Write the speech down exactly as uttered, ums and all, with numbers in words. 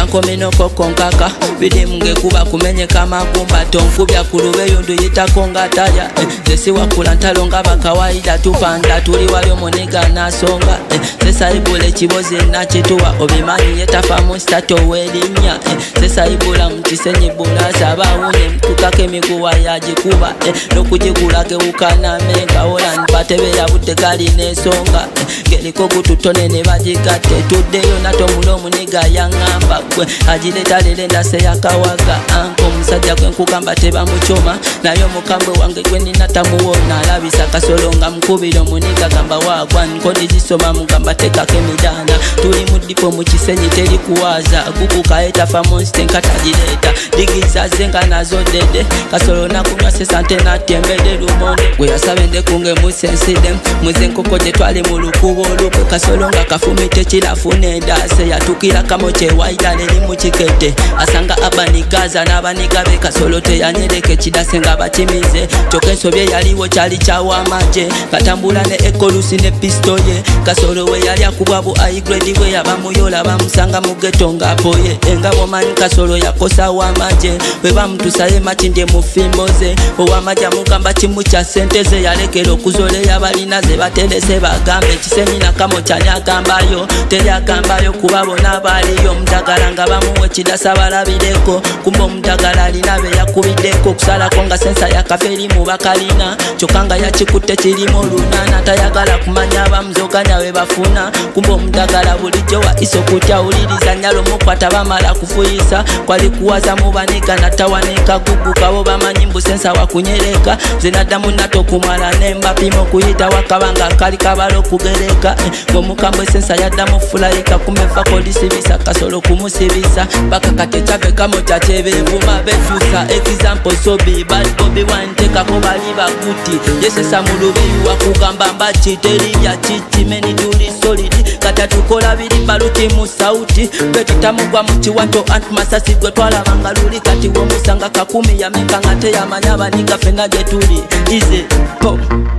kakominoko konkaka bidimunge kuba kumenyeka magumba tonkubya kulube yundu yitako nga talya zesi wakula ntalo nga bakawaida tupanda tuli wali omuniga nasonga zesaibula ekibozi nakituwa obimanyi yetafa mustato werinnya zesaibula mutisenyi bulaza abawunye mtukako emiguwa yagikuba nokugigula gewukana menga ola mpatebera budde gali nesonga geriko gututone ne bagigatte tuddeyo natomula omuniga yaŋŋamba gwe agireta lere ndase yakawaga anko omusajja gwe nkugamba tebamucoma naye omukambwe wange gwe nina tamuwona alabisa kasolo nga mukubira omuniga gamba wagwa nkodi zisoma mugamba tekako emidaana tuli mu dipo mu kisenyi teri kuwaza gukukaetafa monste nkatagireta digizaze nga nazo dede kasolo nakunywa sesante natembede lumonde gwe yasaba endekunge musenside muze nkoko gye twali mu lukubo olukwe kasolo nga kafumite kirafuna endase yatukira kamo kyewaida neri mu kikete asanga abanigaza n'abaniga be kasolo teyanyereka ekidase nga bakimize kyokka ensobye yaliwo kyali kyawamaje katambula ne ekolusi ne pistoye kasolo we yali akubwa bu aigredi bwe yabamuyola bamusanga mu geto ng'apoye enga bomanyi kasolo yakosa wamaje bwe bamutusaye makindye mu fimbo ze owamaje amugamba kimu kya sente ze yalekera okuzoleya abalina ze baterese bagambe ekisenyi nakamo kyali agambayo teri agambayo kuba bona baaliyo omudagala nga bamuwa ekidasa balabireko kumba omudagala alina be yakubiddeko okusalako nga sensa yakafa eri mu bakalina kyokka nga yakikutte kirimu olunana tayagala kumanya abamuzoganya we bafuna kumba omudagala bulijjo wa iso kutya uliriza nyalo mukwata bamala kufuyisa kwali kuwaza mu baniga natawanika gugukabo bamanyi mbu sensa wakunyereka zenaddamu nato kumala nembapima okuyita wakabanga kali kabalo kugereka ng'omukambwe sensa yaddamu fulayika kumefa kolisibisa kasolo kumusibisa bakakate kyave kamo kyakyebevuma betusa example sobi bali bobi wantekako bali bakuti yesesa mu lubeyi wakugamba mbaki teribya kiki meni tuli solidi katatukola biri baluti mu sauti betutamugwa mu kiwato anti masasi gwe twalabanga luli kati womusanga kakumi yameka nga teyamanya abaniga fena gye tuli ize po